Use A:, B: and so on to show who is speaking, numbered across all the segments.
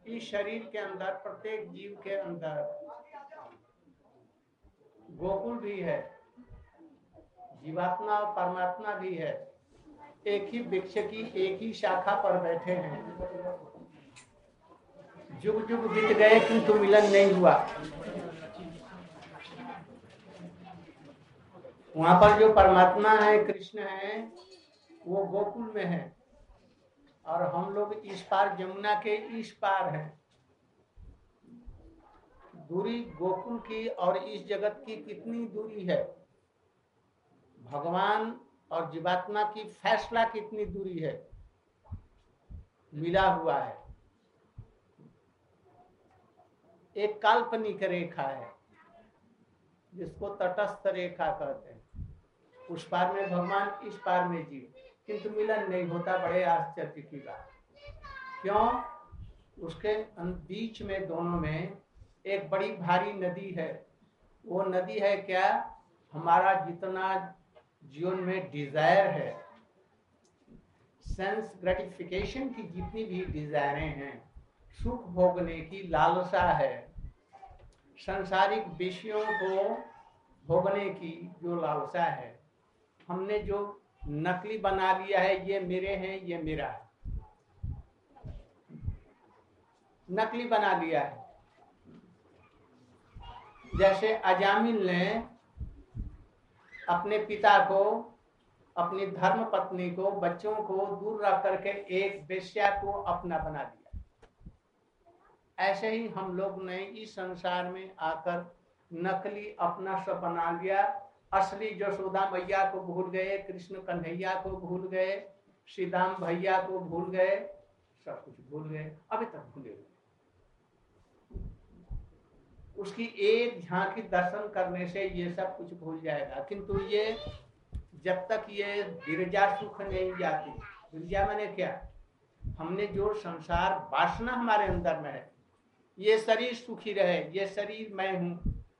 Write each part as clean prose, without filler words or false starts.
A: इस शरीर के अंदर, प्रत्येक जीव के अंदर गोकुल भी है, जीवात्मा और परमात्मा भी है। एक ही वृक्ष की एक ही शाखा पर बैठे हैं। जुग जुग बीत गए किंतु मिलन नहीं हुआ। वहां पर जो परमात्मा है, कृष्ण है, वो गोकुल में है और हम लोग इस पार, जमुना के इस पार हैं। दूरी गोकुल की और इस जगत की कितनी दूरी है, भगवान और जीवात्मा की फैसला कितनी दूरी है, मिला हुआ है। एक काल्पनिक रेखा है जिसको तटस्थ रेखा कहते हैं। उस पार में भगवान, इस पार में जीव, किंतु मिलन नहीं होता। बड़े आश्चर्य की बात। क्यों? उसके बीच में, दोनों में एक बड़ी भारी नदी है। वो नदी है क्या? हमारा जितना जीवन में डिजायर है, सेंस ग्रेटिफिकेशन की जितनी भी डिजायरें हैं, सुख भोगने की लालसा है, सांसारिक विषयों को भोगने की जो लालसा है, हमने जो नकली बना लिया है, ये मेरे हैं, ये मेरा है, नकली बना लिया है। जैसे अजामिल ने अपने पिता को, अपनी धर्म पत्नी को, बच्चों को दूर रख करके एक वेश्या को अपना बना दिया, ऐसे ही हम लोग ने इस संसार में आकर नकली अपना सब बना लिया। असली यशोदा मैया को भूल गए, कृष्ण कन्हैया को भूल गए, श्रीदाम भैया को भूल गए, सब कुछ भूल गए, अभी तक भूले हुए। उसकी एक झांकी दर्शन करने से ये सब कुछ भूल जाएगा। किंतु ये जब तक ये गिरजा सुख नहीं जाती, गिरजा मैंने क्या, हमने जो संसार वासना हमारे अंदर में है, ये शरीर सुखी रहे, ये शरीर मैं हूं,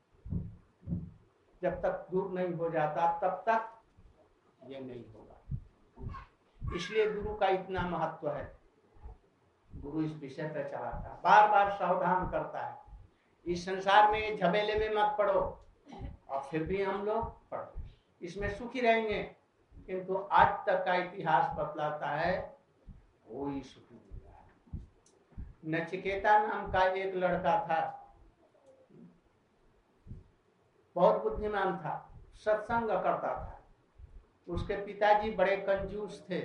A: जब तक दूर नहीं हो जाता तब तक ये नहीं होगा। इसलिए गुरु का इतना महत्व है। गुरु इस विषय पर चलाता है, बार बार सावधान करता है, इस संसार में झमेले में मत पड़ो। और फिर भी हम लोग पढ़ो, इसमें सुखी रहेंगे। किंतु आज तक का इतिहास बतलाता है कोई सुखी नहीं रहा। नचिकेता नाम का एक लड़का था, बहुत बुद्धिमान था, सत्संग करता था। उसके पिताजी बड़े कंजूस थे।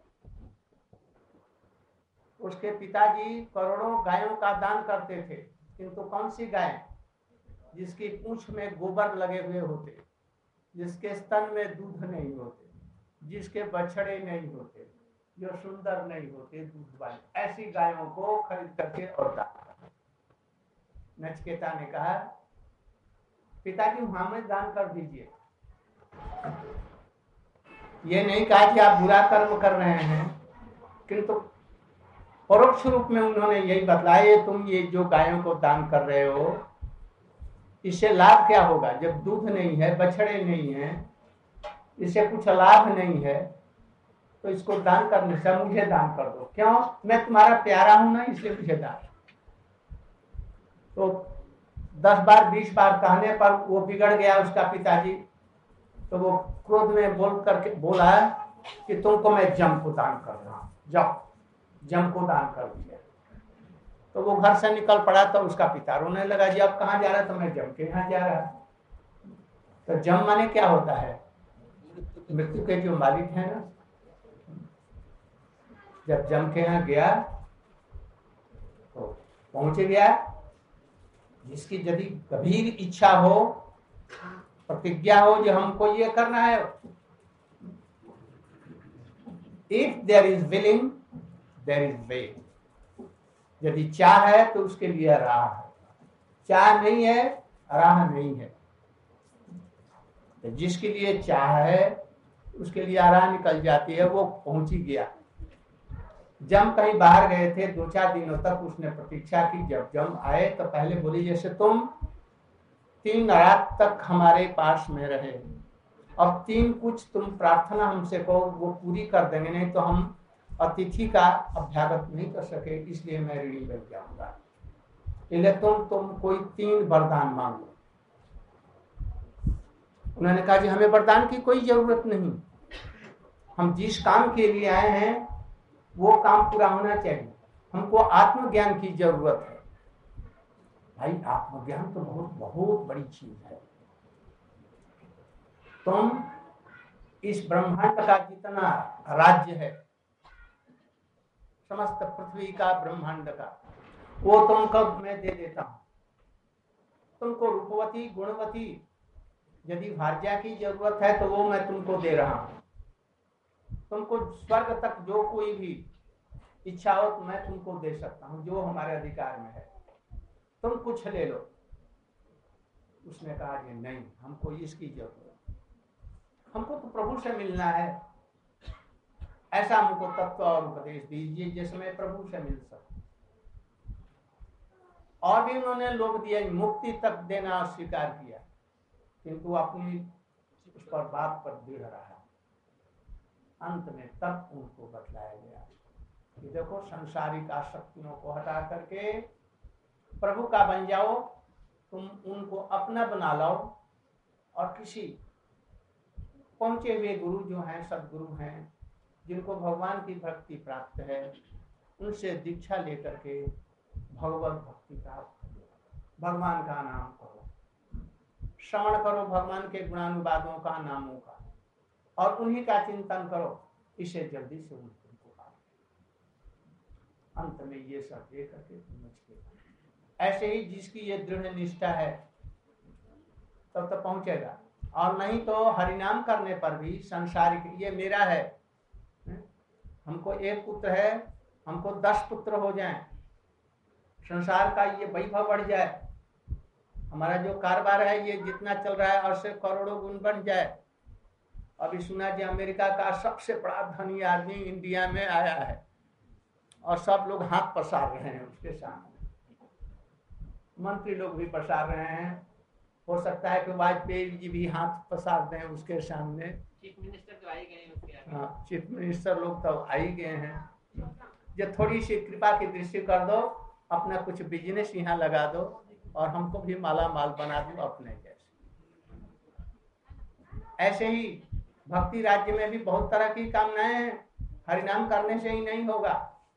A: उसके पिताजी करोड़ों गायों का दान करते थे, किंतु कौन सी गाय? जिसकी पूंछ में गोबर लगे हुए होते, जिसके स्तन में दूध नहीं होते, जिसके बछड़े नहीं होते, जो सुंदर नहीं होते दूध वाली, ऐसी गायों को खरीद करके और दान। नचिकेता ने कहा, पिताजी वहां में दान कर दीजिए। ये नहीं कहा कि आप बुरा कर्म कर रहे हैं, किंतु परोक्ष रूप में उन्होंने यही बतलाया, तुम ये जो गायों को दान कर रहे हो, इससे लाभ क्या होगा? जब दूध नहीं है, बछड़े नहीं है, इससे कुछ लाभ नहीं है, तो इसको दान करने से मुझे दान कर दो। क्यों? मैं तुम्हारा प्यारा हूं ना, इसलिए मुझे दान। तो 10 बार 20 बार कहने पर वो बिगड़ गया उसका पिताजी। तो वो क्रोध में बोल करके बोला कि तुमको मैं जम को दान कर रहा हूं, जाओ। जम को दान कर दिया। तो वो घर से निकल पड़ा, तो उसका पिता रोने लगा, जी अब कहाँ जा रहा है? तो मैं जम के यहाँ जा रहा। तो जम माने क्या होता है? मृत्यु के जो मालिक है ना। जब जम के यहाँ गया तो पहुंच गया। जिसकी यदि गंभीर इच्छा हो, प्रतिज्ञा हो जो हमको ये करना है, if there is willing there is way. यदि चाह है तो उसके लिए राह है, चाह नहीं है राह नहीं है। तो जिसके लिए चाह है उसके लिए राह निकल जाती है। वो पहुंच ही गया। जम कहीं बाहर गए थे, 2-4 दिनों तक उसने प्रतीक्षा की। जब जम आए तो पहले बोली, जैसे तुम 3 रात तक हमारे पास में रहे, अब 3 कुछ तुम प्रार्थना हमसे कहो, वो पूरी कर देंगे, नहीं तो हम अतिथि का अभ्यागत नहीं कर सके, इसलिए मैं ऋणी बन जाऊंगा। इसलिए तुम कोई 3 वरदान मांगो। उन्होंने कहा कि हमें वरदान की कोई जरूरत नहीं, हम जिस काम के लिए आए हैं वो काम पूरा होना चाहिए, हमको आत्मज्ञान की जरूरत है। भाई आत्मज्ञान तो बहुत बहुत बड़ी चीज है। तुम इस ब्रह्मांड का जितना राज्य है, समस्त पृथ्वी का, ब्रह्मांड का, वो तुमको मैं दे देता हूं। तुमको रूपवती गुणवती यदि भार्या की जरूरत है तो वो मैं तुमको दे रहा हूं। तुमको स्वर्ग तक जो कोई भी इच्छा हो तो मैं तुमको दे सकता हूं, जो हमारे अधिकार में है, तुम कुछ ले लो। उसने कहा कि नहीं, हमको इसकी जरूरत, हमको तो प्रभु से मिलना है, ऐसा हमको तत्व और उपदेश दीजिए जिसमें प्रभु से मिल सके। और भी उन्होंने लोग दिए, मुक्ति तक देना स्वीकार किया, किंतु अपनी उस पर बात पर दृढ़ रहा। अंत में तब उनको बतलाया गया कि देखो, सांसारिक आसक्तियों को हटा करके प्रभु का बन जाओ, तुम उनको अपना बना लो, और किसी पहुंचे हुए गुरु जो हैं, सदगुरु हैं, जिनको भगवान की भक्ति प्राप्त है, उनसे दीक्षा लेकर के भगवत भक्ति प्राप्त करो, भगवान का नाम करो, श्रवण करो भगवान के गुणानुवादों का, नामों का, और उन्हीं का चिंतन करो, इसे जल्दी से उनको पाओ। अंत में ये सब दे करके समझ के, ऐसे ही जिसकी ये दृढ़ निष्ठा है तब तो पहुंचेगा। और नहीं तो हरिनाम करने पर भी संसारिक, ये मेरा है, हमको 1 पुत्र है, हमको 10 पुत्र हो जाएं, संसार का ये वैभव बढ़ जाए, हमारा जो कारोबार है ये जितना चल रहा है और से करोड़ों गुण बढ़ जाए। अभी सुना कि अमेरिका का सबसे बड़ा धनी आदमी इंडिया में आया है और सब लोग हाथ पसार रहे हैं उसके सामने, मंत्री लोग भी पसार रहे हैं, हो सकता है कि वाजपेयी जी भी हाथ पसार दें उसके सामने।
B: चीफ मिनिस्टर तो आ ही गए उसके।
A: हाँ, चीफ मिनिस्टर लोग तो आ ही गए हैं। जो थोड़ी सी कृपा की दृष्टि कर दो, अपना कुछ बिजनेस यहाँ लगा दो और हमको भी माला माल बना दो अपने जैसे। ऐसे ही भक्ति राज्य में भी बहुत तरह की कामनाएं हैं, हरिनाम करने से ही नहीं होगा।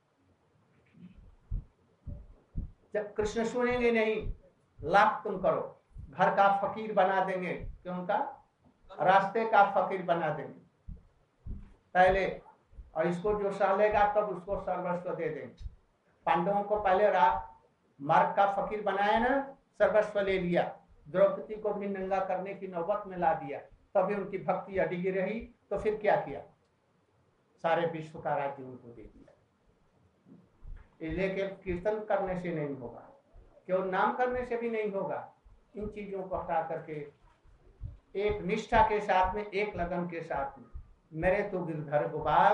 A: जब कृष्ण सुनेंगे नहीं, लाख तुम करो, घर का फकीर बना देंगे, क्यों का रास्ते का फकीर बना देंगे पहले, और इसको जो सह लेगा तब उसको सर्वस्व दे देंगे। पांडवों को पहले मार्ग का फकीर बनाया ना, सर्वस्व ले लिया, द्रौपदी को भी नंगा करने की नौबत में ला दिया, तभी उनकी भक्ति अडिगी रही। तो फिर क्या किया, सारे विश्व का राज्य उनको दे दिया। लेकिन कीर्तन करने से नहीं होगा, केवल नाम करने से भी नहीं होगा। इन चीजों को हटा करके एक निष्ठा के साथ में, एक लगन के साथ में, मेरे तो गिरधर गोपाल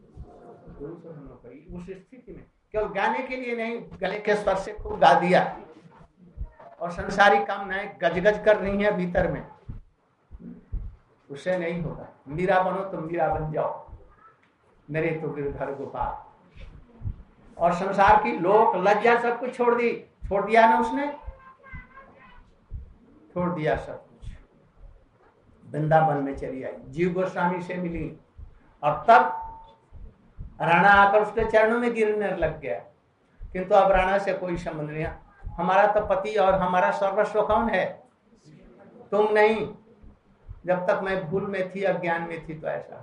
A: उस स्थिति में केवल गाने के लिए नहीं, गले के स्वर से खूब गा दिया और संसारिक कामनाएं गजगज कर रही हैं भीतर में, उससे नहीं होगा। मीरा बनो तो मीरा बन जाओ, मेरे तो गिरधर गोपाल। और संसार की लोक लज्जा सब कुछ छोड़ दिया ना उसने, छोड़ दिया सब कुछ, वृंदावन में चली आई, जीव गोस्वामी से मिली, और तब राणा आकर उसके चरणों में गिरने लग गया। किंतु अब राणा से कोई संबंध नहीं, हमारा तो पति और हमारा सर्वस्व कौन है, तुम नहीं। जब तक मैं भूल में थी, अज्ञान में थी, तो ऐसा,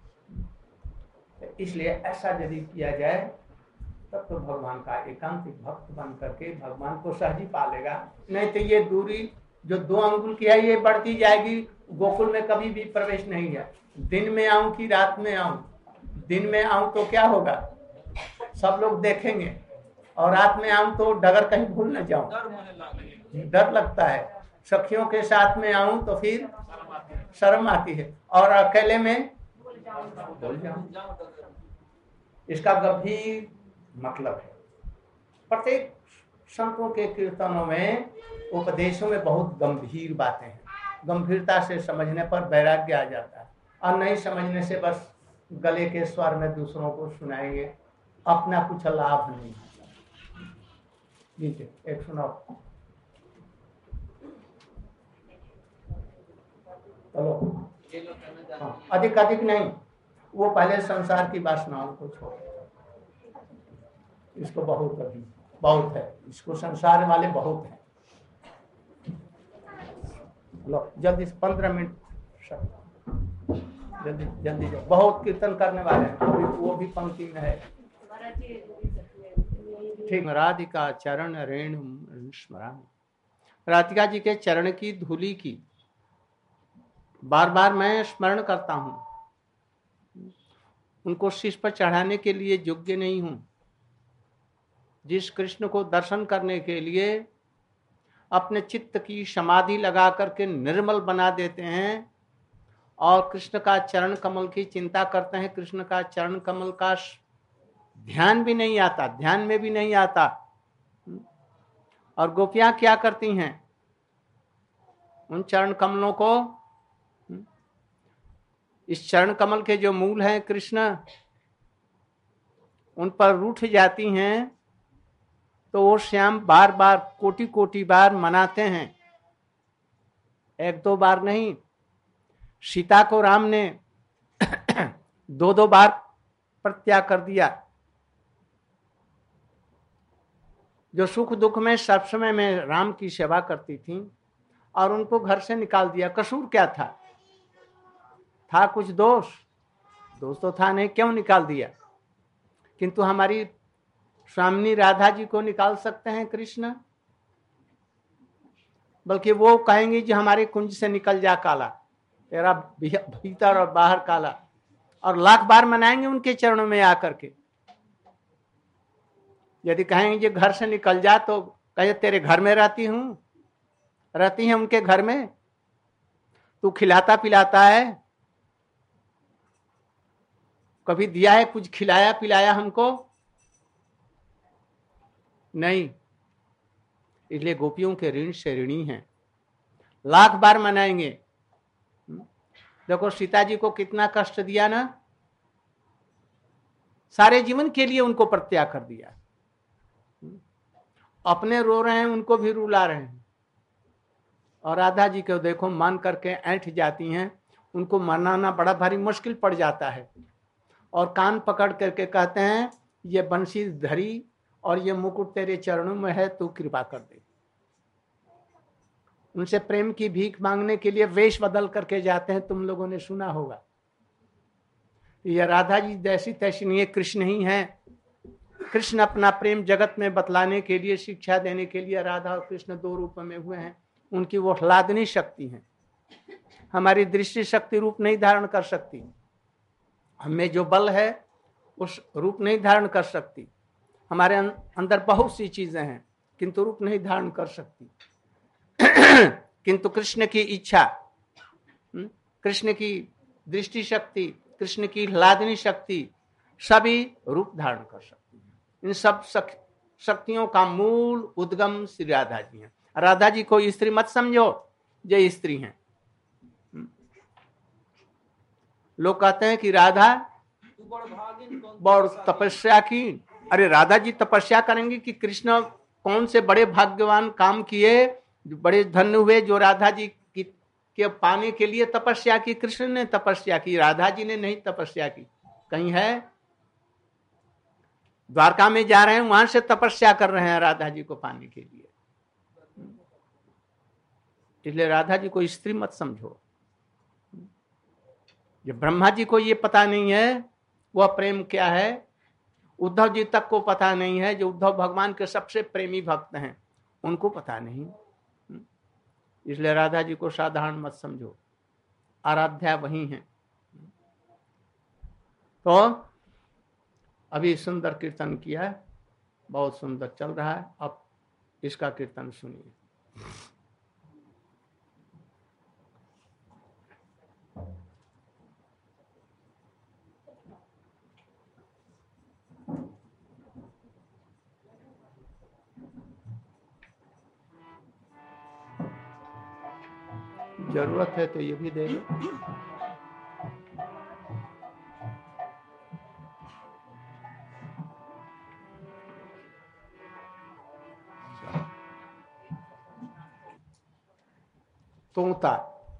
A: इसलिए ऐसा यदि किया जाए तब तो भगवान का एकांतिक भक्त बन करके भगवान को सहज ही पालेगा। नहीं तो ये दूरी जो 2 अंगुल की है ये बढ़ती जाएगी, गोकुल में कभी भी प्रवेश नहीं है। दिन में आऊं कि रात में आऊं, दिन में आऊं तो क्या होगा, सब लोग देखेंगे, और रात में आऊं तो डगर कहीं भूल न जाऊं, डर लगता है। सखियों के साथ में आऊं तो फिर शर्म आती है, और अकेले में भूल जाऊं। इसका गंभीर मतलब है। प्रत्येक संतों के कीर्तनों में, उपदेशों में बहुत गंभीर बातें हैं। गंभीरता से समझने पर वैराग्य आ जाता है, और नहीं समझने से बस गले के स्वर में दूसरों को सुनाएंगे, अपना कुछ लाभ नहीं। लीजिए एक सुनाओ। चलो हाँ, अधिक अधिक नहीं, वो पहले संसार की वासनाओं को छोड़, इसको बहुत अभी बहुत है, इसको संसार वाले बहुत है। लो जल्दी से 15 मिनट, जल्दी जल्दी जाओ, बहुत कीर्तन करने वाले हैं, अभी वो भी पंक्ति में है। ठीक, राधिका चरण रेणु स्मरामि, राधिका जी के चरण की धूलि की बार बार मैं स्मरण करता हूं। उनको शीश पर चढ़ाने के लिए योग्य नहीं हूं। जिस कृष्ण को दर्शन करने के लिए अपने चित्त की समाधि लगा करके निर्मल बना देते हैं और कृष्ण का चरण कमल की चिंता करते हैं, कृष्ण का चरण कमल का ध्यान भी नहीं आता, ध्यान में भी नहीं आता। और गोपियां क्या करती हैं, उन चरण कमलों को, इस चरण कमल के जो मूल हैं कृष्ण, उन पर रूठ जाती हैं, तो वो श्याम बार बार कोटि कोटि बार मनाते हैं, एक दो बार नहीं। सीता को राम ने दो दो बार परित्याग कर दिया। जो सुख दुख में सब समय में राम की सेवा करती थी और उनको घर से निकाल दिया। कसूर क्या था? था कुछ दोष? दोष तो था नहीं, क्यों निकाल दिया? किंतु हमारी स्वामिनी राधा जी को निकाल सकते हैं कृष्ण? बल्कि वो कहेंगे कि हमारे कुंज से निकल जा काला, तेरा भीतर और बाहर काला, और लाख बार मनाएंगे उनके चरणों में आकर के। यदि कहेंगे घर से निकल जा तो कहे तेरे घर में रहती हूं, रहती है उनके घर में, तू खिलाता पिलाता है, कभी दिया है कुछ खिलाया पिलाया हमको? नहीं। इसलिए गोपियों के ऋण से ऋणी हैं, लाख बार मनाएंगे। देखो सीता जी को कितना कष्ट दिया ना, सारे जीवन के लिए उनको परित्याग कर दिया। अपने रो रहे हैं, उनको भी रुला रहे हैं। और राधा जी को देखो मान करके ऐंठ जाती हैं, उनको मनाना बड़ा भारी मुश्किल पड़ जाता है। और कान पकड़ करके कहते हैं ये बंसी धरी और ये मुकुट तेरे चरणों में है, तू कृपा कर दे। उनसे प्रेम की भीख मांगने के लिए वेश बदल करके जाते हैं, तुम लोगों ने सुना होगा। ये राधा जी जैसी तैसी नहीं है, कृष्ण ही है। कृष्ण अपना प्रेम जगत में बतलाने के लिए, शिक्षा देने के लिए राधा और कृष्ण दो रूप में हुए हैं। उनकी वो ह्लादनी शक्ति है, हमारी दृष्टि शक्ति रूप नहीं धारण कर सकती। हमें जो बल है उस रूप नहीं धारण कर सकती। हमारे अंदर बहुत सी चीजें हैं किंतु रूप नहीं धारण कर सकती। किंतु कृष्ण की इच्छा, कृष्ण की दृष्टि शक्ति, कृष्ण की ह्लादनी शक्ति सभी रूप धारण कर सकती है। इन सब शक्तियों का मूल उद्गम श्री राधा जी हैं। राधा जी को स्त्री मत समझो, ये स्त्री हैं। लोग कहते हैं कि राधा बड़ तपस्या की। अरे राधा जी तपस्या करेंगे कि कृष्ण कौन से बड़े भाग्यवान काम किए, बड़े धन्य हुए जो राधा जी के पाने के लिए तपस्या की। कृष्ण ने तपस्या की, राधा जी ने नहीं तपस्या की। कहीं है? द्वारका में जा रहे हैं, वहां से तपस्या कर रहे हैं राधा जी को पाने के लिए। इसलिए राधा जी को स्त्री मत समझो। जो ब्रह्मा जी को ये पता नहीं है वह प्रेम क्या है, उद्धव जी तक को पता नहीं है, जो उद्धव भगवान के सबसे प्रेमी भक्त हैं उनको पता नहीं। इसलिए राधा जी को साधारण मत समझो, आराध्या वही है। तो अभी सुंदर कीर्तन किया, बहुत सुंदर चल रहा है। अब इसका कीर्तन सुनिए। जरूरत है तो ये भी दे दो। तोता,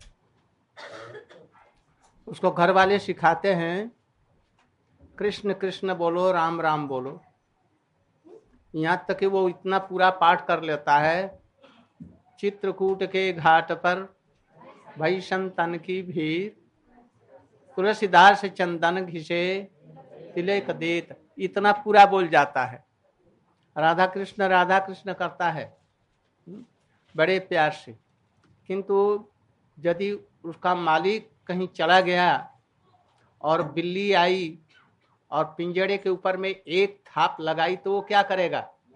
A: उसको घर वाले सिखाते हैं कृष्ण कृष्ण बोलो, राम राम बोलो। यहाँ तक कि वो इतना पूरा पाठ कर लेता है, चित्रकूट के घाट पर भई संतन की भीड़, तुलसीदास चंदन घिसे तिलक देत, इतना पूरा बोल जाता है। राधा कृष्ण करता है बड़े प्यार से। किंतु यदि उसका मालिक कहीं चला गया और बिल्ली आई और पिंजड़े के ऊपर में एक थाप लगाई तो वो क्या करेगा?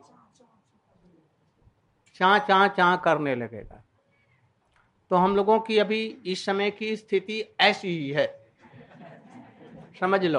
A: चां चां चां करने लगेगा। तो हम लोगों की अभी इस समय की स्थिति ऐसी ही है, समझ लो।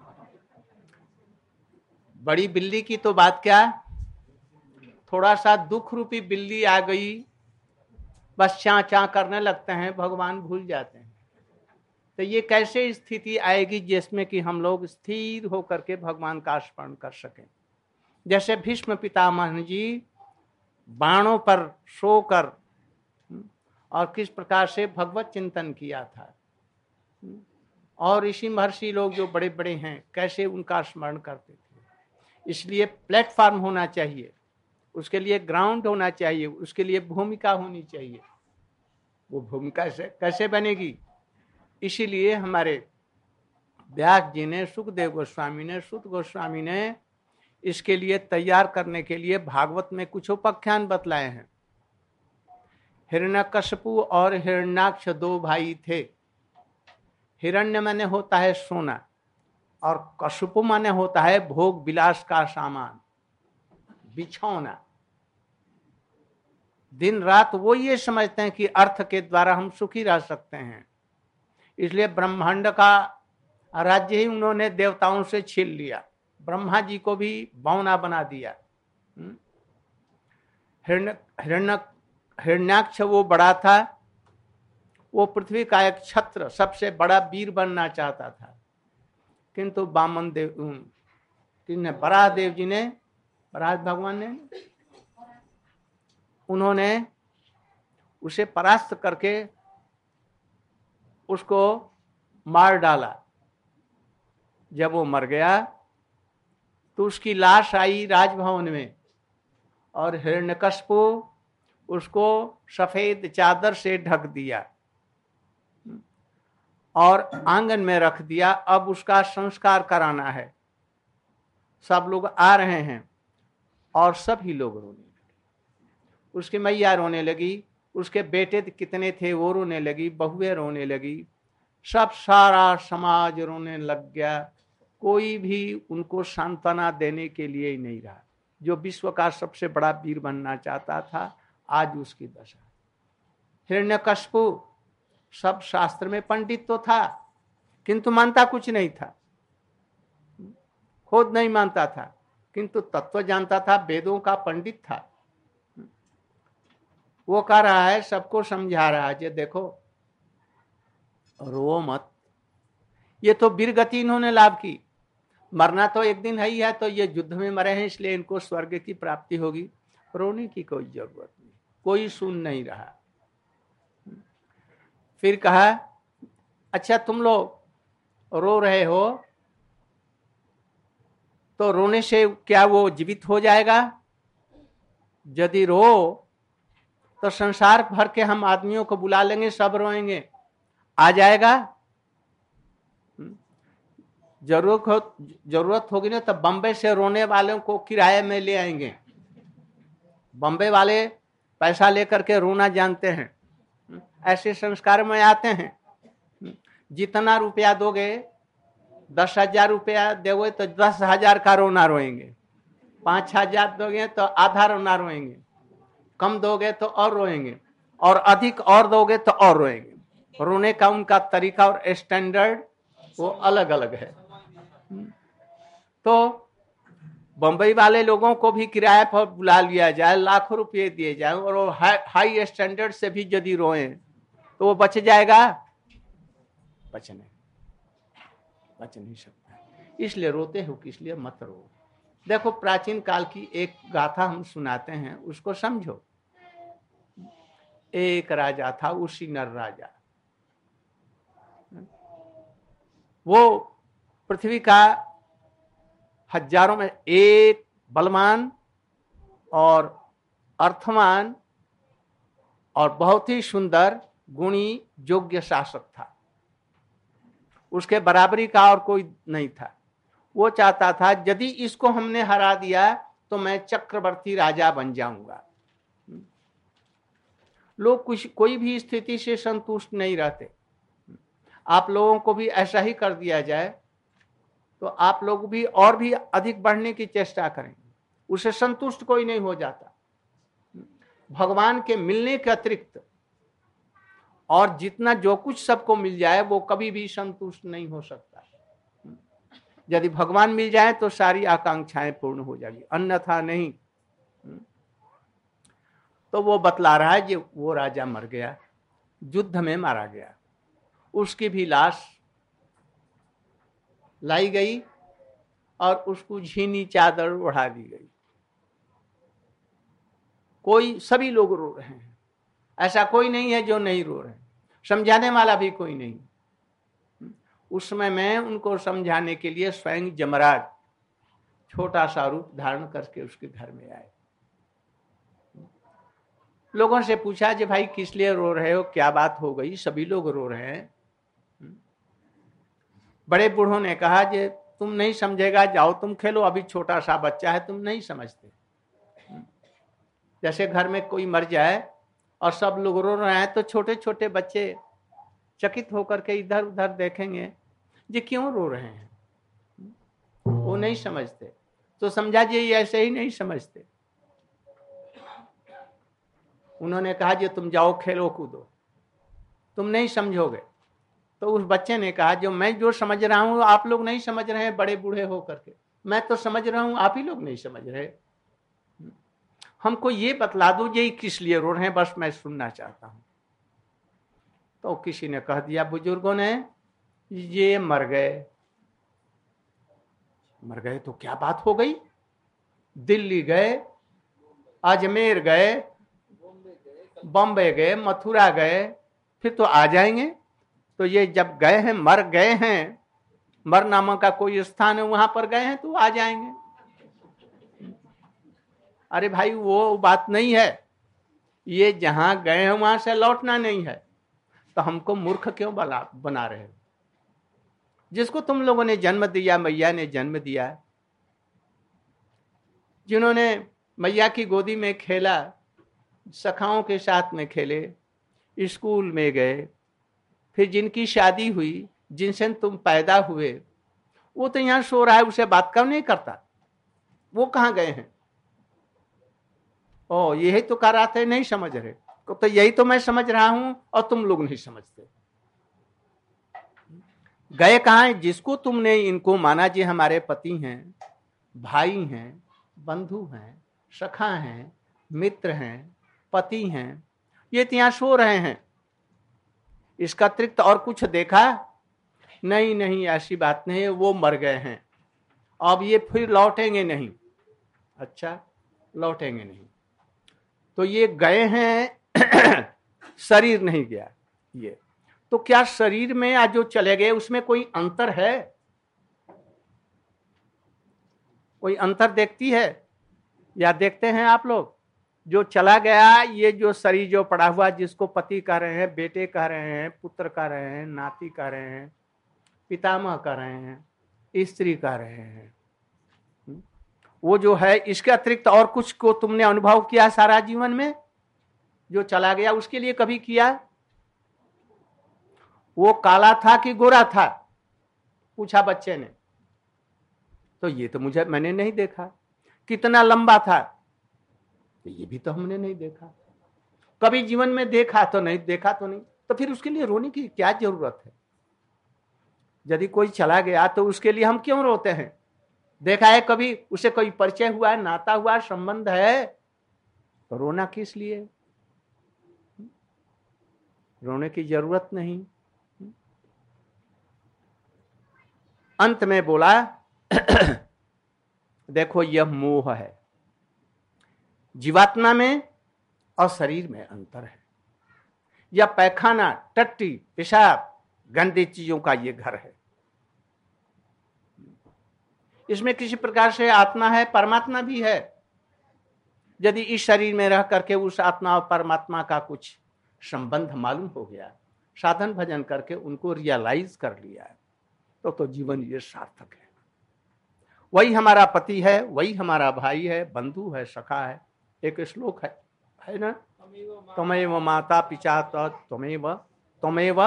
A: बड़ी बिल्ली की तो बात क्या, थोड़ा सा दुख रूपी बिल्ली आ गई, बस चां चां करने लगते हैं, भगवान भूल जाते हैं। तो ये कैसे स्थिति आएगी जिसमें कि हम लोग स्थिर होकर के भगवान का स्मरण कर सकें। जैसे भीष्म पितामह जी बाणों पर सोकर और किस प्रकार से भगवत चिंतन किया था, और ऋषि महर्षि लोग जो बड़े बड़े हैं कैसे उनका स्मरण करते थे। इसलिए प्लेटफॉर्म होना चाहिए, उसके लिए ग्राउंड होना चाहिए, उसके लिए भूमिका होनी चाहिए। वो भूमिका से कैसे बनेगी? इसीलिए हमारे व्यास जी ने, सुखदेव गोस्वामी ने, सुत गोस्वामी ने इसके लिए तैयार करने के लिए भागवत में कुछ उपाख्यान बतलाए हैं। हिरण्यकशिपु और हिरण्याक्ष दो भाई थे। हिरण्य माने होता है सोना, और कशिपु माने होता है भोग विलास का सामान, बिछौना। दिन रात वो ये समझते हैं कि अर्थ के द्वारा हम सुखी रह सकते हैं, इसलिए ब्रह्मांड का राज्य ही उन्होंने देवताओं से छीन लिया, ब्रह्मा जी को भी बौना बना दिया। हिरण्याक्ष वो बड़ा था, वो पृथ्वी का एक छत्र, सबसे बड़ा वीर बनना चाहता था। किंतु वामन देव ने, बराह देव जी ने, बराह भगवान ने, उन्होंने उसे परास्त करके उसको मार डाला। जब वो मर गया तो उसकी लाश आई राजभवन में, और हिरण्यकशिपु उसको सफेद चादर से ढक दिया और आंगन में रख दिया। अब उसका संस्कार कराना है। सब लोग आ रहे हैं और सभी लोग रोने लगे। उसकी मैया रोने लगी, उसके बेटे कितने थे वो रोने लगी, बहुएं रोने लगी, सब सारा समाज रोने लग गया। कोई भी उनको सांत्वना देने के लिए ही नहीं रहा। जो विश्व का सबसे बड़ा वीर बनना चाहता था, आज उसकी दशा। हिरण्यकशिपु सब शास्त्र में पंडित तो था, किंतु मानता कुछ नहीं था, खुद नहीं मानता था, किंतु तत्व जानता था, वेदों का पंडित था। वो कह रहा है, सबको समझा रहा है, देखो रो मत, ये तो वीर गति इन्होंने लाभ की, मरना तो एक दिन है ही है, तो ये युद्ध में मरे हैं इसलिए इनको स्वर्ग की प्राप्ति होगी, रोने की कोई जरूरत नहीं। कोई सुन नहीं रहा। फिर कहा, अच्छा तुम लोग रो रहे हो तो रोने से क्या वो जीवित हो जाएगा? यदि रो तो संसार भर के हम आदमियों को बुला लेंगे, सब रोएंगे, आ जाएगा। जरूरत होगी ना तो बम्बई से रोने वालों को किराए में ले आएंगे। बम्बई वाले पैसा लेकर के रोना जानते हैं, ऐसे संस्कार में आते हैं। जितना रुपया दोगे, 10,000 रुपया दोगे तो 10,000 का रोना रोएंगे, 5,000 दोगे तो आधा रोना रोएंगे, कम दोगे तो और रोएंगे, और अधिक और दोगे तो और रोएंगे। रोने का उनका तरीका और स्टैंडर्ड वो अलग अलग है। तो बंबई वाले लोगों को भी किराए पर बुला लिया जाए, लाखों रुपये दिए जाए, और वो हाई स्टैंडर्ड से भी यदि रोए तो वो बच जाएगा? बच नहीं सकता। इसलिए रोते हो कि इसलिए मत रो। देखो, प्राचीन काल की एक गाथा हम सुनाते हैं, उसको समझो। एक राजा था, उसी नर राजा। वो पृथ्वी का हजारों में एक बलवान और अर्थवान और बहुत ही सुंदर गुणी योग्य शासक था। उसके बराबरी का और कोई नहीं था। वो चाहता था यदि इसको हमने हरा दिया तो मैं चक्रवर्ती राजा बन जाऊंगा। लोग कुछ कोई भी स्थिति से संतुष्ट नहीं रहते। आप लोगों को भी ऐसा ही कर दिया जाए तो आप लोग भी और भी अधिक बढ़ने की चेष्टा करेंगे। उसे संतुष्ट कोई नहीं हो जाता। भगवान के मिलने के अतिरिक्त और जितना जो कुछ सबको मिल जाए वो कभी भी संतुष्ट नहीं हो सकता। यदि भगवान मिल जाए तो सारी आकांक्षाएं पूर्ण हो जाएगी, अन्यथा नहीं। तो वो बतला रहा है कि वो राजा मर गया, युद्ध में मारा गया। उसकी भी लाश लाई गई और उसको झीनी चादर ओढ़ा दी गई। सभी लोग रो रहे हैं, ऐसा कोई नहीं है जो नहीं रो रहे हैं, समझाने वाला भी कोई नहीं। उस समय में उनको समझाने के लिए स्वयं यमराज छोटा सा रूप धारण करके उसके घर में आए। लोगों से पूछा कि भाई किस लिए रो रहे हो, क्या बात हो गई? सभी लोग रो रहे हैं। बड़े बूढ़ों ने कहा कि तुम नहीं समझेगा, जाओ तुम खेलो, अभी छोटा सा बच्चा है, तुम नहीं समझते। जैसे घर में कोई मर जाए और सब लोग रो रहे हैं तो छोटे छोटे बच्चे चकित होकर के इधर उधर देखेंगे ये क्यों रो रहे हैं, वो नहीं समझते। तो समझा जी ऐसे ही नहीं समझते। उन्होंने कहा कि तुम जाओ खेलो कूदो, तुम नहीं समझोगे। तो उस बच्चे ने कहा जो समझ रहा हूं आप लोग नहीं समझ रहे हैं, बड़े बूढ़े होकर के मैं तो समझ रहा हूं, आप ही लोग नहीं समझ रहे। हमको ये बतला दो ये किस लिए रो रहे हैं, बस मैं सुनना चाहता हूं। तो किसी ने कह दिया, बुजुर्गों ने, ये मर गए। मर गए तो क्या बात हो गई? दिल्ली गए, अजमेर गए, बॉम्बे गए, मथुरा गए, फिर तो आ जाएंगे। तो ये जब गए हैं, मर गए हैं, मर नामक का कोई स्थान है वहां पर गए हैं तो आ जाएंगे। अरे भाई वो बात नहीं है, ये जहां गए हैं वहां से लौटना नहीं है। तो हमको मूर्ख क्यों बना रहे हो? जिसको तुम लोगों ने जन्म दिया, मैया ने जन्म दिया, जिन्होंने मैया की गोदी में खेला, सखाओं के साथ में खेले, स्कूल में गए, फिर जिनकी शादी हुई, जिनसे तुम पैदा हुए, वो तो यहां सो रहा है, उसे बात क्यों नहीं करता? वो कहां गए हैं? ओ यही तो कह रहा थे, नहीं समझ रहे। तो यही तो मैं समझ रहा हूं और तुम लोग नहीं समझते। गए कहां हैं? जिसको तुमने इनको माना जी हमारे पति हैं, भाई हैं, बंधु हैं, सखा हैं, मित्र हैं, पति हैं, ये तो यहां सो रहे हैं। इसका अतिरिक्त और कुछ देखा? नहीं नहीं, ऐसी बात नहीं है, वो मर गए हैं, अब ये फिर लौटेंगे नहीं। अच्छा, लौटेंगे नहीं तो ये गए हैं शरीर नहीं गया। ये तो क्या शरीर में आज जो चले गए उसमें कोई अंतर है? कोई अंतर देखती है या देखते हैं आप लोग? जो चला गया, ये जो शरीर जो पड़ा हुआ, जिसको पति कह रहे हैं, बेटे कह रहे हैं, पुत्र कह रहे हैं, नाती कह रहे हैं, पितामह कह रहे हैं, स्त्री कह रहे हैं, वो जो है, इसके अतिरिक्त और कुछ को तुमने अनुभव किया सारा जीवन में? जो चला गया उसके लिए कभी किया? वो काला था कि गोरा था? पूछा बच्चे ने। तो ये तो मैंने नहीं देखा। कितना लंबा था? तो ये भी तो हमने नहीं देखा। कभी जीवन में देखा तो नहीं, देखा तो नहीं, तो फिर उसके लिए रोने की क्या जरूरत है? यदि कोई चला गया तो उसके लिए हम क्यों रोते हैं? देखा है कभी? उसे कोई परिचय हुआ है, नाता हुआ, संबंध है, तो रोना किस लिए? रोने की जरूरत नहीं। अंत में बोला देखो यह मोह है, जीवात्मा में और शरीर में अंतर है। या पैखाना, टट्टी, पेशाब, गंदी चीजों का ये घर है। इसमें किसी प्रकार से आत्मा है, परमात्मा भी है। यदि इस शरीर में रह करके उस आत्मा और परमात्मा का कुछ संबंध मालूम हो गया, साधन भजन करके उनको रियलाइज कर लिया, तो जीवन ये सार्थक है। वही हमारा पति है, वही हमारा भाई है, बंधु है, सखा है। एक श्लोक है ना, त्वमेव माता पिता त्वमेव त्वमेव।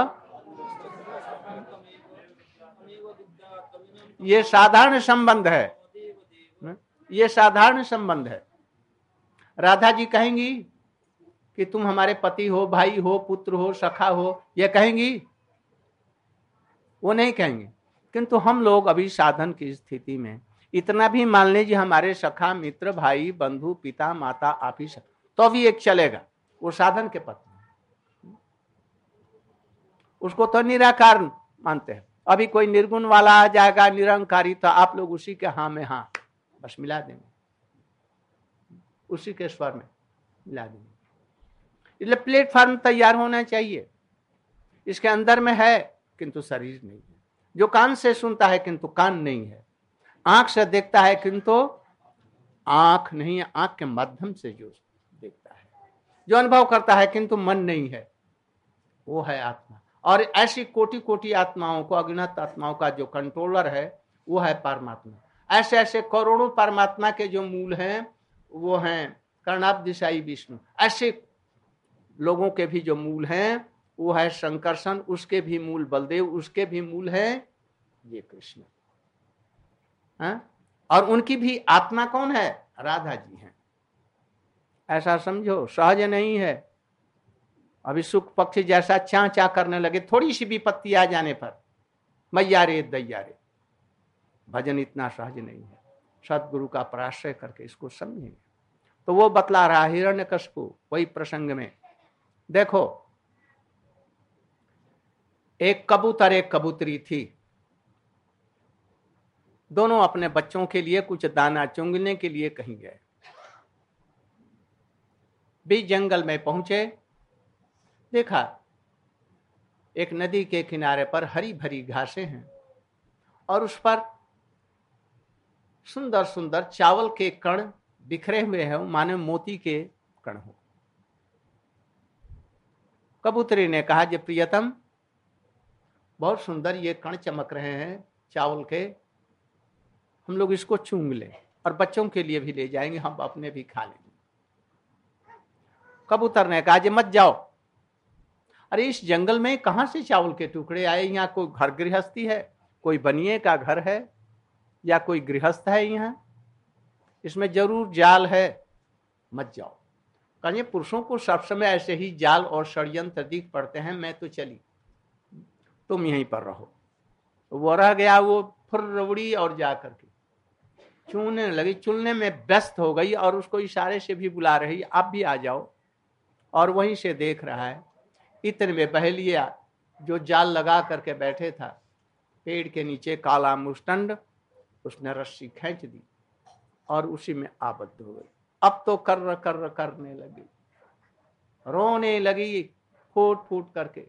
A: ये साधारण संबंध है, ये साधारण संबंध है। राधा जी कहेंगी कि तुम हमारे पति हो, भाई हो, पुत्र हो, सखा हो, ये कहेंगी? वो नहीं कहेंगे। किंतु हम लोग अभी साधन की स्थिति में इतना भी मान लीजिए हमारे सखा, मित्र, भाई, बंधु, पिता, माता, आप ही सब, तो भी एक चलेगा, वो साधन के पथ में। उसको तो निराकार मानते हैं। अभी कोई निर्गुण वाला आ जाएगा, निरंकारी, तो आप लोग उसी के हाँ में हाँ बस मिला देंगे, उसी के स्वर में मिला देंगे। इसलिए प्लेटफॉर्म तैयार होना चाहिए। इसके अंदर में है किंतु शरीर नहीं है। जो कान से सुनता है किंतु कान नहीं है, आंख से देखता है किंतु आंख नहीं है, आंख के माध्यम से जो देखता है, जो अनुभव करता है किंतु मन नहीं है, वो है आत्मा। और ऐसी कोटि कोटि आत्माओं को, अज्ञात आत्माओं का जो कंट्रोलर है वो है परमात्मा। ऐसे ऐसे करोड़ों परमात्मा के जो मूल हैं वो हैं कर्णाब्दिशाई विष्णु। ऐसे लोगों के भी जो मूल हैं वो है शंकरसन, उसके भी मूल बलदेव, उसके भी मूल है ये कृष्ण। और उनकी भी आत्मा कौन है? राधा जी हैं। ऐसा समझो, सहज नहीं है। अभी सुख पक्षी जैसा चा चा करने लगे, थोड़ी सी विपत्ति आ जाने पर मैया रे दैया रे। भजन इतना सहज नहीं है। सदगुरु का पराश्रय करके इसको समझेंगे। तो वो बतला रहा हिरण्यकशिपु वही प्रसंग में। देखो, एक कबूतर एक कबूतरी थी, दोनों अपने बच्चों के लिए कुछ दाना चुंगने के लिए कहीं गए। बीच जंगल में पहुंचे, देखा एक नदी के किनारे पर हरी भरी घासें हैं और उस पर सुंदर सुंदर चावल के कण बिखरे हुए हैं, माने मोती के कण हो। कबूतरी ने कहा, जे प्रियतम, बहुत सुंदर ये कण चमक रहे हैं चावल के, हम लोग इसको चूंग लें और बच्चों के लिए भी ले जाएंगे, हम अपने भी खा लेंगे। कबूतर ने कहा, जे मत जाओ। अरे इस जंगल में कहां से चावल के टुकड़े आए? यहाँ कोई घर गृहस्थी है, कोई बनिए का घर है या कोई गृहस्थ है? यहाँ इसमें जरूर जाल है, मत जाओ। कहीं पुरुषों को सब समय ऐसे ही जाल और षड्यंत्र दिख पड़ते हैं, मैं तो चली, तुम यहीं पर रहो। वो रह गया, वो फुर्रवड़ी और जा करके चूने लगी, चुनने में व्यस्त हो गई और उसको इशारे से भी बुला रही, आप भी आ जाओ। और वहीं से देख रहा है, इतने में बहेलिया जो जाल लगा करके बैठे था पेड़ के नीचे, काला मुष्टंड, उसने रस्सी खींच दी और उसी में आबद्ध हो गई। अब तो कर्र कर्र करने लगी, रोने लगी फूट फूट करके।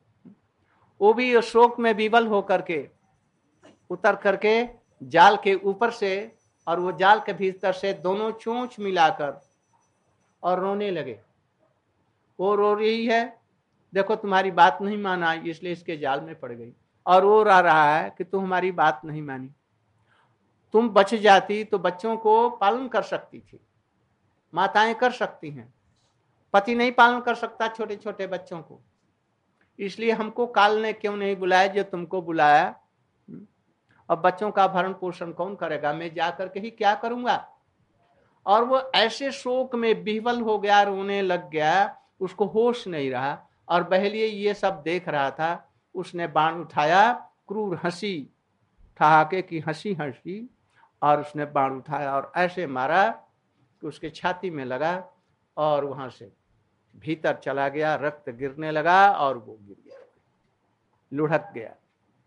A: वो भी शोक में विवल होकर के उतर करके जाल के ऊपर से और वो जाल के भीतर से दोनों चोंच मिलाकर और रोने लगे। वो रो रही है, देखो तुम्हारी बात नहीं माना इसलिए इसके जाल में पड़ गई, और वो रो रहा है कि तुम हमारी बात नहीं मानी, तुम बच जाती तो बच्चों को पालन कर सकती थी, माताएं कर सकती हैं, पति नहीं पालन कर सकता छोटे छोटे बच्चों को, इसलिए हमको काल ने क्यों नहीं बुलाया जो तुमको बुलाया। अब बच्चों का भरण पोषण कौन करेगा? मैं जा करके ही क्या करूंगा? और वो ऐसे शोक में विह्वल हो गया, रोने लग गया, उसको होश नहीं रहा। और बहलिए ये सब देख रहा था, उसने बाण उठाया, क्रूर हंसी, ठहाके की हंसी हंसी, और उसने बाण उठाया और ऐसे मारा कि उसके छाती में लगा और वहां से भीतर चला गया, रक्त गिरने लगा और वो गिर गया, लुढ़क गया।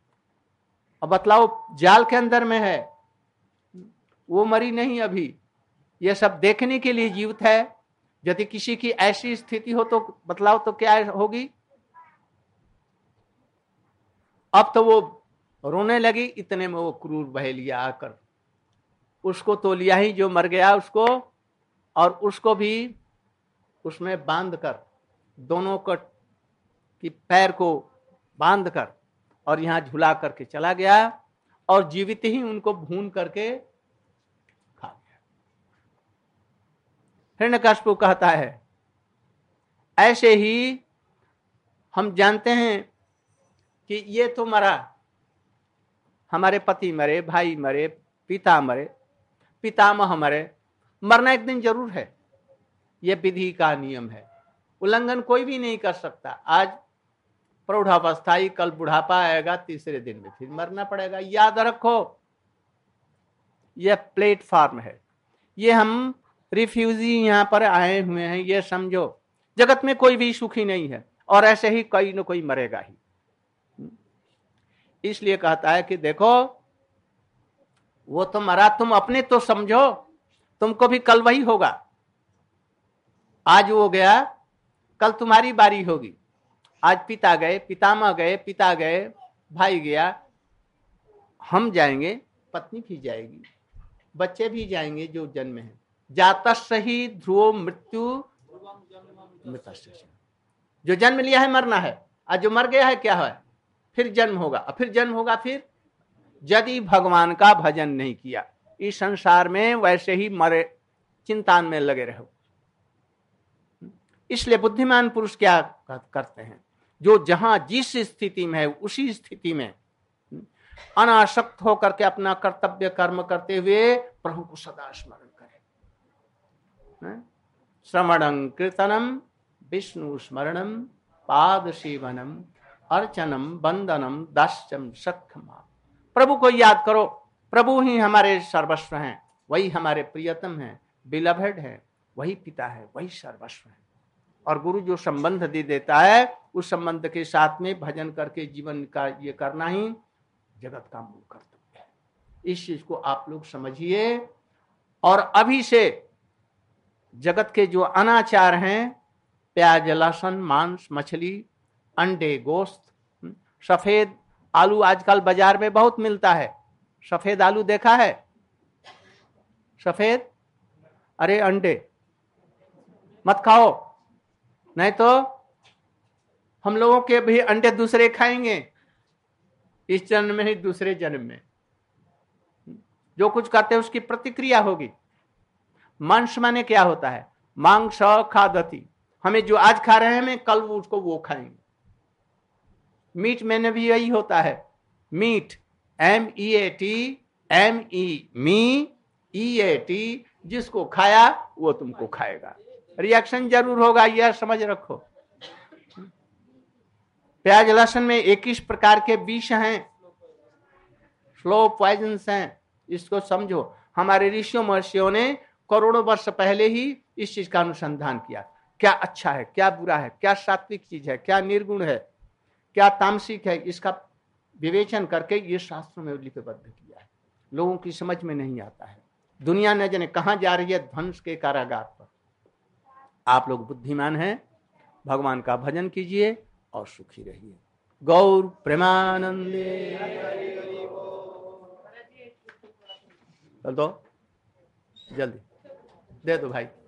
A: अब बतलाओ, जाल के अंदर में है, वो मरी नहीं अभी, ये सब देखने के लिए जीवित है। यदि किसी की ऐसी स्थिति हो तो बतलाओ तो क्या होगी? अब तो वो रोने लगी, इतने में वो क्रूर बहेलिया आकर उसको तो लिया ही, जो मर गया उसको, और उसको भी उसमें बांध कर, दोनों को की पैर को बांध कर और यहां झुला करके चला गया, और जीवित ही उनको भून करके खा गया। हिरण्यकशिपु कहता है ऐसे ही हम जानते हैं कि ये तो मरा, हमारे पति मरे, भाई मरे, पिता मरे, पितामह मरे, मरना एक दिन जरूर है, यह विधि का नियम है, उल्लंघन कोई भी नहीं कर सकता। आज प्रौढ़ावस्था ही, कल बुढ़ापा आएगा, तीसरे दिन में फिर मरना पड़ेगा। याद रखो, यह प्लेटफॉर्म है, ये हम रिफ्यूजी यहां पर आए हुए हैं, ये समझो। जगत में कोई भी सुखी नहीं है, और ऐसे ही कोई न कोई मरेगा ही। इसलिए कहता है कि देखो वो तो मरा, तुम अपने तो समझो, तुमको भी कल वही होगा। आज वो गया, कल तुम्हारी बारी होगी। आज पिता गए, पितामह गए, पिता गए, भाई गया, हम जाएंगे, पत्नी भी जाएगी, बच्चे भी जाएंगे जो जन्म है। जातस्य ही ध्रुवो मृत्यु मृतस्य, जो जन्म लिया है मरना है, आज जो मर गया है क्या है, फिर जन्म होगा, फिर जन्म होगा, फिर यदि भगवान का भजन नहीं किया इस संसार में, वैसे ही मरे चिंतान में लगे रहो। इसलिए बुद्धिमान पुरुष क्या करते हैं, जो जहां जिस स्थिति में है उसी स्थिति में अनासक्त होकर के अपना कर्तव्य कर्म करते हुए प्रभु को सदा स्मरण करें। श्रवणं कीर्तनम विष्णु स्मरणम पाद सेवनम अर्चनम वंदनम दास्यम सख्यमा। प्रभु को याद करो, प्रभु ही हमारे सर्वस्व हैं, वही हमारे प्रियतम हैं, बिलवेड है, वही पिता है, वही सर्वस्व है। और गुरु जो संबंध दे देता है, उस संबंध के साथ में भजन करके जीवन का ये करना ही जगत का मूल कर्तव्य है। इस चीज को आप लोग समझिए। और अभी से जगत के जो अनाचार हैं, प्याज, लहसुन, मांस, मछली, अंडे, गोश्त, सफेद आलू आजकल बाजार में बहुत मिलता है। सफेद आलू देखा है? सफेद, अरे अंडे मत खाओ, नहीं तो हम लोगों के भी अंडे दूसरे खाएंगे, इस जन्म में ही दूसरे जन्म में। जो कुछ करते हैं उसकी प्रतिक्रिया होगी। मांस माने क्या होता है? मांस खादति, हमें जो आज खा रहे हैं हमें कल उसको वो खाएंगे। मीट मैंने भी यही होता है, मीट MEAT, MEEAT, जिसको खाया वो तुमको खाएगा, रिएक्शन जरूर होगा, यह समझ रखो। प्याज लहसुन में 21 प्रकार के विष हैं, स्लो पॉइजन्स हैं, इसको समझो। हमारे ऋषियों महर्षियों ने करोड़ों वर्ष पहले ही इस चीज का अनुसंधान किया, क्या अच्छा है, क्या बुरा है, क्या सात्विक चीज है, क्या निर्गुण है, क्या तामसिक है, इसका विवेचन करके ये शास्त्रों में लिपिबद्ध किया है। लोगों की समझ में नहीं आता है, दुनिया न जाने कहां जा रही है, ध्वंस के कारागार पर। आप लोग बुद्धिमान हैं, भगवान का भजन कीजिए और सुखी रहिए। गौर प्रेमानंदे। चल दो, जल्दी दे दो भाई।